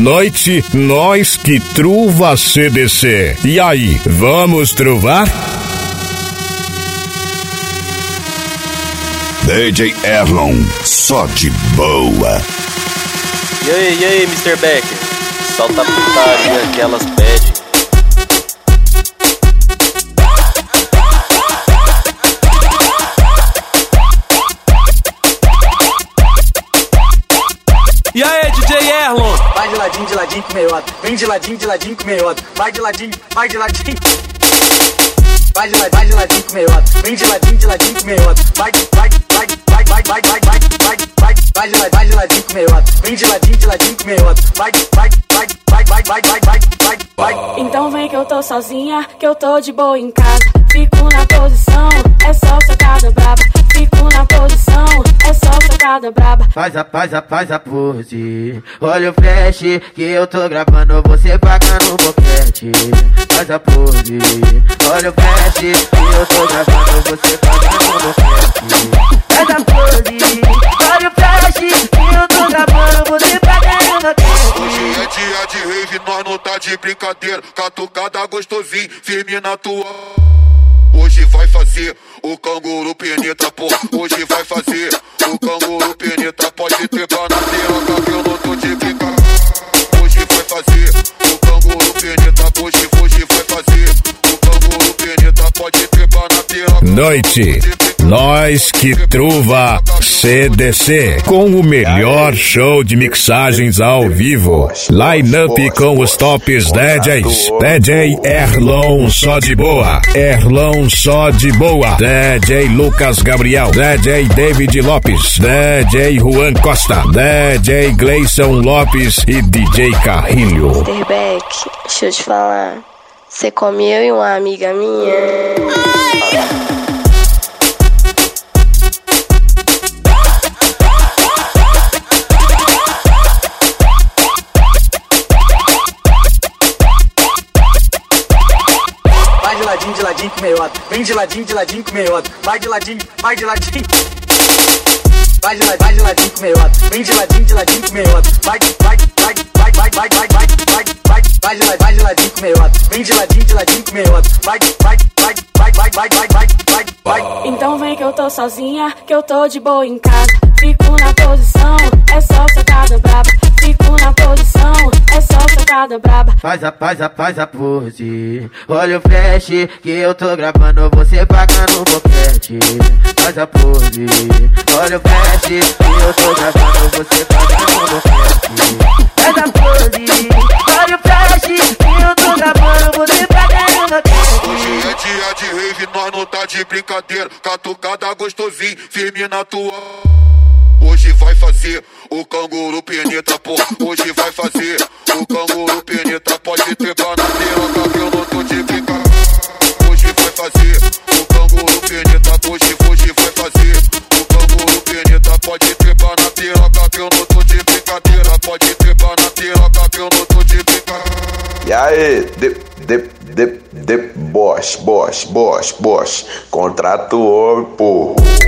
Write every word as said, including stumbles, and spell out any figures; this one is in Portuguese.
noite, nós que truva C D C. E aí, vamos truvar? D J Erlon, só de boa. E aí, e aí, mister Becker? Solta a putaria que elas pedem. E aí, D J Erlon? Vai de ladinho, de ladinho com meiota. Vem de ladinho, de ladinho com meiota. Vai de ladinho, vai de ladinho. Vai de ladinho, vai de ladinho com meiota. Vem de ladinho, de ladinho com meiota. Vai, vai, vai, vai, vai, vai, vai, vai, vai, vai, vai de ladinho, vai de ladinho com meiota. Vem de ladinho, de ladinho com meiota. Vai, vai, vai, vai, vai, vai, vai, vai, vai, vai. Então vem que eu tô sozinha, que eu tô de boa em casa. Fico na posição, é só socada braba. Fico na posição, é só socada braba. Faz a, faz a, faz a pose. Olha o flash que eu tô gravando, você pagando o boquete. Faz a pose. Olha o flash que eu tô gravando, você pagando o boquete. Faz a pose. Olha o flash que eu tô gravando, você pagando o boquete. Hoje é dia de rave, nós não tá de brincadeira. Catucada gostosinho, firme na tua. Hoje vai fazer o canguru penetra, pô. Hoje vai fazer o canguru penetra. Pode trebar na piroca que eu não tô de brincadeira. Hoje vai fazer o canguru penetra. Hoje, hoje vai fazer o canguru penetra. Pode trebar na piroca. Noite, nós que truva C D C, com o melhor show de mixagens ao vivo. Line-up com os tops D Js. D J Erlon só de boa. Erlon só de boa. D J Lucas Gabriel. D J David Lopes. D J Juan Costa. D J Gleison Lopes e D J Carrilho. mister Beck, deixa eu te falar. Você come eu e uma amiga minha. Vai de ladinho, de ladinho com meiota. Vem de ladinho, de ladinho com meiota. Vai de ladinho, vai de ladinho. Vai de ladinho, vai de ladinho com meiota. Vem de ladinho, de ladinho com meiota. Vai, vai, vai, vai, vai, vai, vai, vai, vai, vai. Vai de ladinho, vai de ladinho com meiota. Vem de ladinho, de ladinho com meiota. Vai, vai, vai, vai, vai, vai, vai, vai, vai, vai. Então vem que eu tô sozinha, que eu tô de boa em casa. Fico na posição, é só socada braba. Fico na posição, é só socada braba. Faz a, faz a, faz a pose. Olha o flash que eu tô gravando, você pagando o boquete. Faz a pose. Olha o flash que eu tô gravando, você pagando o boquete. Faz a pose. Olha o flash que eu tô gravando, você pagando o boquete. Hoje é dia de rave, nós não tá de brincadeira. Catucada gostosinho, firme na tua. Hoje vai fazer o canguru penetra, pô. Hoje vai fazer o canguru penetra. Pode trebar na piroca que eu não tô de brincadeira. Hoje vai fazer o canguru penetra. Hoje, hoje vai fazer o canguru penetra. Pode trebar na piroca que eu não tô de brincadeira. Pode trebar na piroca que eu não tô de brincadeira. E aí, de, de, de, de, boss, boss, boss, boss. Contrata o homem, porra.